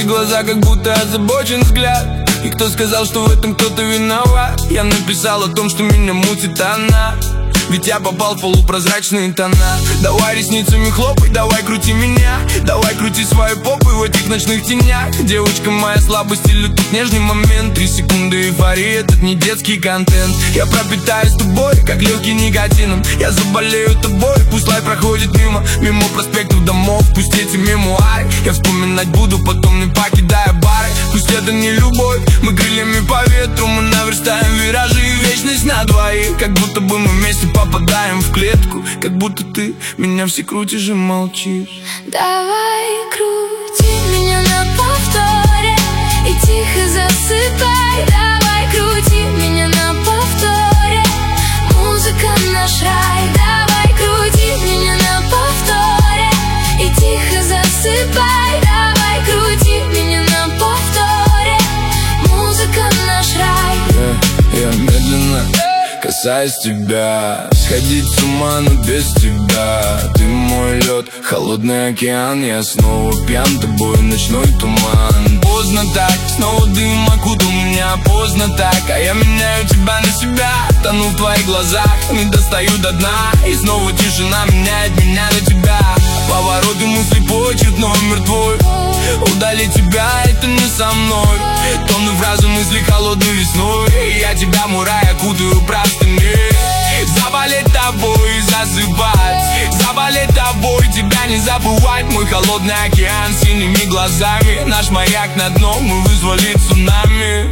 глаза, как будто озабочен взгляд. И кто сказал, что в этом кто-то виноват? Я написал о том, что меня мутит она, ведь я попал в полупрозрачные тона. Давай ресницами хлопай, давай крути меня, давай крути свою попу в этих ночных тенях. Девочка моя слабость или тут нежный момент. 3 секунды эйфории, этот не детский контент. Я пропитаюсь тобой, как легкий никотином. Я заболею тобой, пусть лайф проходит мимо. Мимо проспектов домов, пусть эти мемуары я вспоминать буду потом, не покидая бары. Пусть это не любовь, мы крыльями по ветру, мы наверстаем виражи и вечность на двоих. Как будто бы мы вместе попадаем в клетку, как будто ты меня все крутишь и молчишь. Давай крути меня на повторе и тихо засыпай. Давай крути меня на повторе, музыка наш рай. Давай крути меня на повторе и тихо засыпай. Давай крути меня на повторе, музыка наш рай. Я медленно касаюсь тебя, сходить с ума, но без тебя. Ты мой лед, холодный океан, я снова пьян тобой, ночной туман. Поздно так, снова дым окутал меня, поздно так, а я меняю тебя на себя. Тону в твоих глазах, не достаю до дна, и снова тишина меняет меня на тебя. Повороты мысли почерк номер твой, удали тебя, это не со мной. Тонны фразы мысли холодной весной, и я тебя, мой рай, окутаю простыни. Заболеть тобой и засыпать, заболеть тобой, тебя не забывать. Мой холодный океан синими глазами, наш маяк на дно, мы вызвали цунами.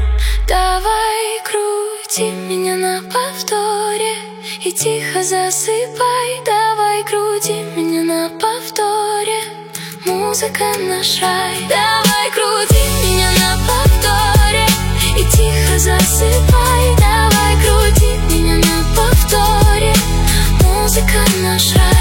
Давай крути меня на повторе и тихо засыпай. Давай крути меня на повторе, музыка наш рай. Давай крути меня на повторе и тихо засыпай. Давай крути меня на повторе, музыка наш рай.